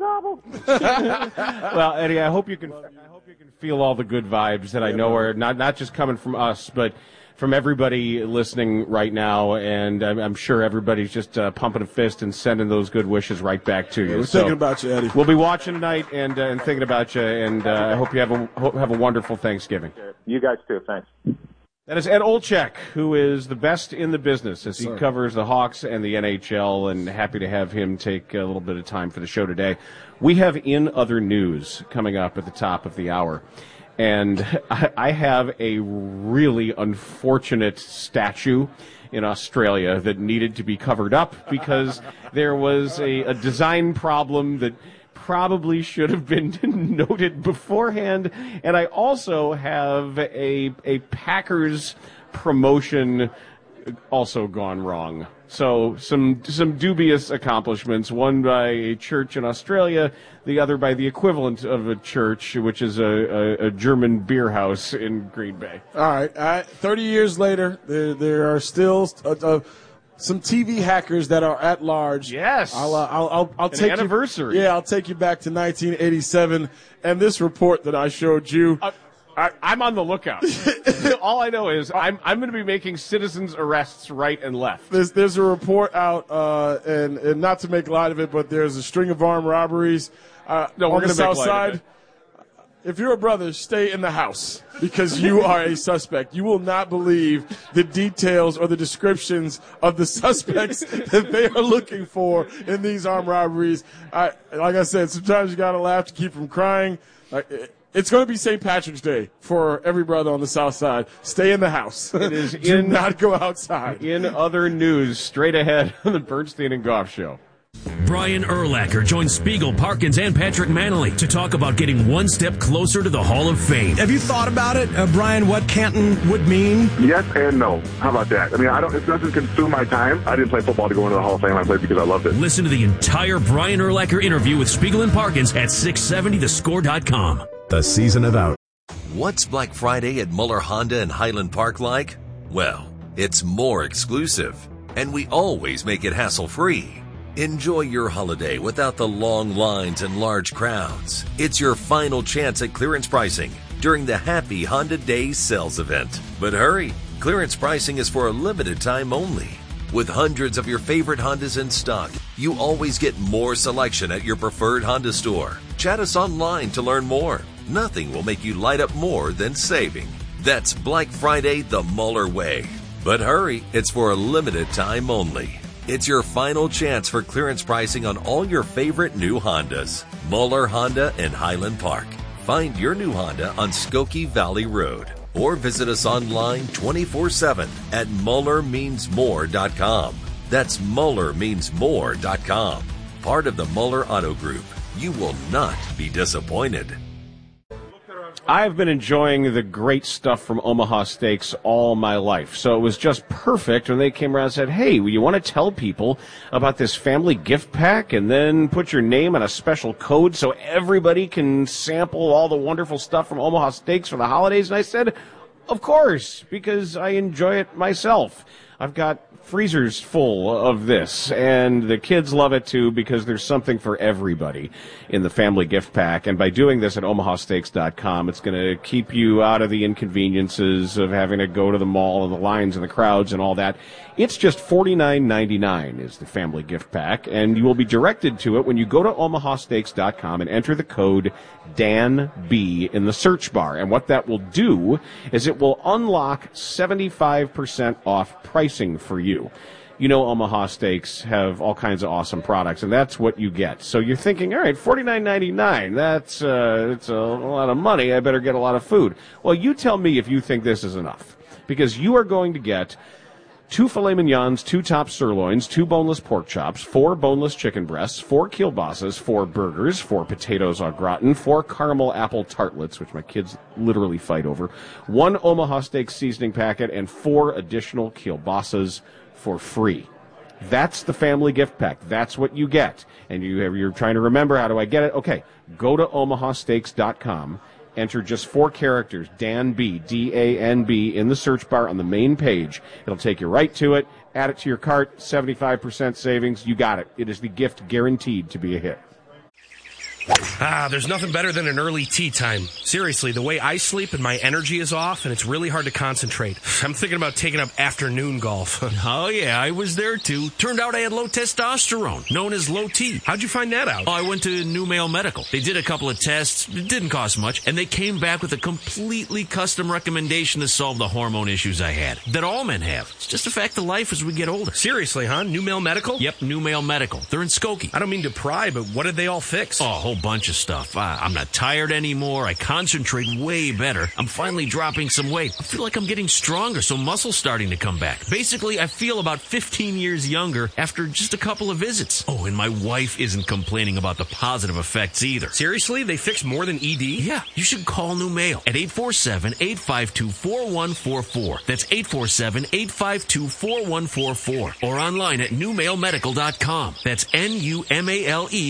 gobble. Well, Eddie, I hope you can feel all the good vibes that I know are not just coming from us, but from everybody listening right now. And I'm sure everybody's just pumping a fist and sending those good wishes right back to you. We're thinking about you, Eddie. We'll be watching tonight and thinking about you. And I hope you have a wonderful Thanksgiving. You guys too. Thanks. That is Ed Olczyk, who is the best in the business as he covers the Hawks and the NHL, and happy to have him take a little bit of time for the show today. We have In Other News coming up at the top of the hour, and I have a really unfortunate statue in Australia that needed to be covered up because there was a design problem that probably should have been noted beforehand. And I also have a Packers promotion also gone wrong. So some dubious accomplishments, one by a church in Australia, the other by the equivalent of a church, which is a German beer house in Green Bay. All right. 30 years later, there are still some TV hackers that are at large. Yes. I'll take an anniversary. I'll take you back to 1987 and this report that I showed you. I'm on the lookout. All I know is I'm going to be making citizens arrests right and left. There's a report out, and not to make light of it, but there's a string of armed robberies on the south side. If you're a brother, stay in the house because you are a suspect. You will not believe the details or the descriptions of the suspects that they are looking for in these armed robberies. Like I said, sometimes you got to laugh to keep from crying. It's going to be St. Patrick's Day for every brother on the south side. Stay in the house. It is Do not go outside. In other news, straight ahead on the Bernstein and Goff Show. Brian Urlacher joins Spiegel, Parkins, and Patrick Manley to talk about getting one step closer to the Hall of Fame. Have you thought about it, Brian, what Canton would mean? Yes and no. How about that? It doesn't consume my time. I didn't play football to go into the Hall of Fame. I played because I loved it. Listen to the entire Brian Urlacher interview with Spiegel and Parkins at 670thescore.com. The season of out. What's Black Friday at Muller Honda in Highland Park like? Well, it's more exclusive, and we always make it hassle-free. Enjoy your holiday without the long lines and large crowds. It's your final chance at clearance pricing during the Happy Honda Days sales event. But hurry, clearance pricing is for a limited time only. With hundreds of your favorite Hondas in stock, you always get more selection at your preferred Honda store. Chat us online to learn more. Nothing will make you light up more than saving. That's Black Friday the Muller way. But hurry, it's for a limited time only. It's your final chance for clearance pricing on all your favorite new Hondas. Muller Honda in Highland Park. Find your new Honda on Skokie Valley Road. Or visit us online 24/7 at MullerMeansMore.com. That's MullerMeansMore.com. Part of the Muller Auto Group. You will not be disappointed. I've been enjoying the great stuff from Omaha Steaks all my life, so it was just perfect when they came around and said, hey, you want to tell people about this family gift pack and then put your name on a special code so everybody can sample all the wonderful stuff from Omaha Steaks for the holidays? And I said, of course, because I enjoy it myself. I've got freezers full of this, and the kids love it too because there's something for everybody in the family gift pack. And by doing this at omahasteaks.com, it's going to keep you out of the inconveniences of having to go to the mall and the lines and the crowds and all that. It's just $49.99 is the family gift pack, and you will be directed to it when you go to omahasteaks.com and enter the code DANB in the search bar. And what that will do is it will unlock 75% off pricing for you. You know Omaha Steaks have all kinds of awesome products, and that's what you get. So you're thinking, all right, $49.99, that's it's a lot of money. I better get a lot of food. Well, you tell me if you think this is enough, because you are going to get 2 filet mignons, 2 top sirloins, 2 boneless pork chops, 4 boneless chicken breasts, 4 kielbasa's, 4 burgers, 4 potatoes au gratin, 4 caramel apple tartlets, which my kids literally fight over, 1 Omaha Steaks seasoning packet, and 4 additional kielbasa's for free. That's the family gift pack. That's what you get. And you're trying to remember, how do I get it? Okay, go to omahasteaks.com. Enter just 4 characters, DANB, D-A-N-B, in the search bar on the main page. It'll take you right to it. Add it to your cart, 75% savings. You got it. It is the gift guaranteed to be a hit. There's nothing better than an early tea time. Seriously, the way I sleep and my energy is off, and it's really hard to concentrate. I'm thinking about taking up afternoon golf. Oh, yeah, I was there, too. Turned out I had low testosterone, known as low T. How'd you find that out? Oh, I went to New Mail Medical. They did a couple of tests. It didn't cost much, and they came back with a completely custom recommendation to solve the hormone issues I had, that all men have. It's just a fact of life as we get older. Seriously, huh? New Mail Medical? Yep, New Mail Medical. They're in Skokie. I don't mean to pry, but what did they all fix? Oh, a whole bunch of stuff. I'm not tired anymore. I concentrate way better. I'm finally dropping some weight. I feel like I'm getting stronger, so muscle's starting to come back. Basically, I feel about 15 years younger after just a couple of visits. Oh, and my wife isn't complaining about the positive effects either. Seriously? They fix more than ED? Yeah, you should call New Mail at 847-852-4144. That's 847-852-4144. Or online at newmailmedical.com. That's NUMALE